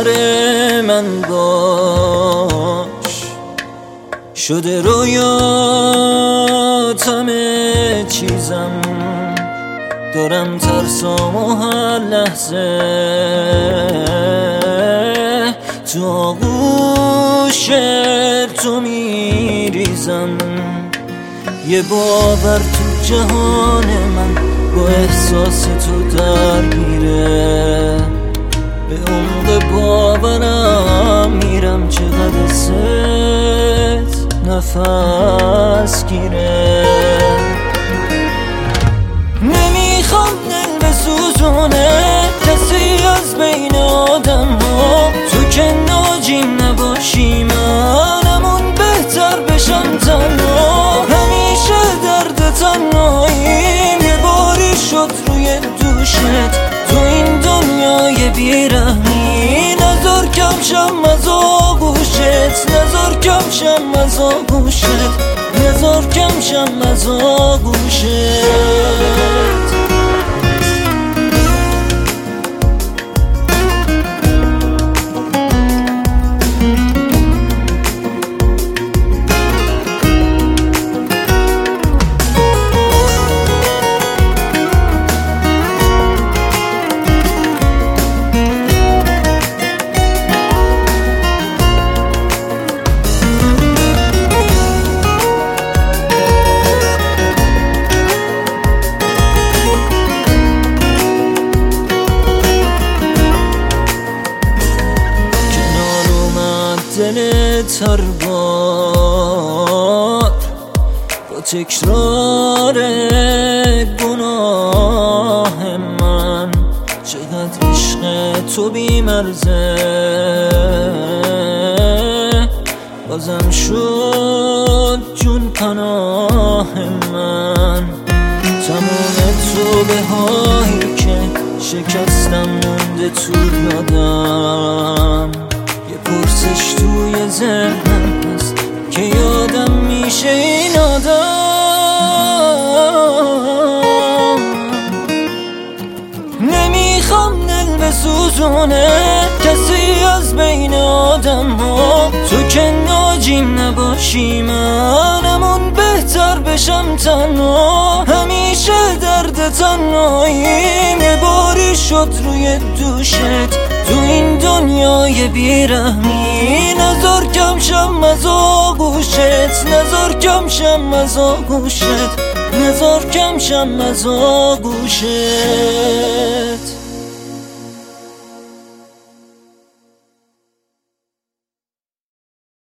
سر من باش، شده رویات همه چیزم، دارم ترسام و هر لحظه تو آغوش تو میریزم. یه باور تو جهان من با احساس تو درگیره، به عمق باورم میرم چقدر ست نفس گیره. نمیخوام دل بسوزونه کسی از بین آدم ها، تو که ناجیم نباشی منمون بهتر بشم تنها. همیشه درد تنهاییم یه باری شد روی دوشت، تو این دنیای بیرحمی نذار کم شم از آغوشت، نذار کم شم از آغوشت، نذار کم شم از آغوشت. دلت هر بار با تکرار گناه من، چقدر عشق تو بی‌مرزه بازم شد جون پناه من. تمام توبه هایی که شکستم مونده تو یادم، یه پرسش توی ذهنم هست که یادم میشه این آدم. نمیخوام دل بسوزونه کسی از بین آدم ها، تو که ناجیم نباشی منمون بهتر بشم تنها. همیشه درد تنهاییم یه باری شد روی دوشت، تو این دنیای بیرحمی نذار کم شم از آغوشت، نذار کم شم از آغوشت، نذار کم شم از آغوشت.